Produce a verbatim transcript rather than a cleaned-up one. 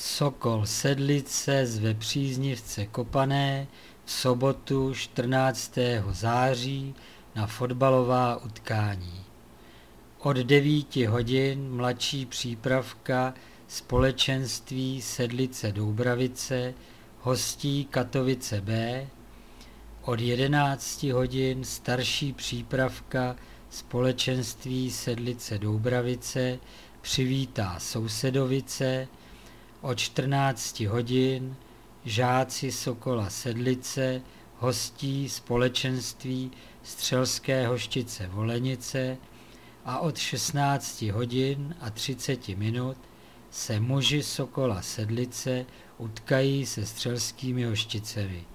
Sokol Sedlice zve příznivce kopané v sobotu čtrnáctého září na fotbalová utkání. Od devíti hodin mladší přípravka Společenství Sedlice Doubravice hostí Katovice B, od jedenácti hodin starší přípravka Společenství Sedlice Doubravice přivítá Sousedovice, od čtrnácti hodin žáci Sokola Sedlice hostí Společenství Střelské Hoštice Volenice a od šestnácti hodin a třiceti minut se muži Sokola Sedlice utkají se Střelskými Hošticemi.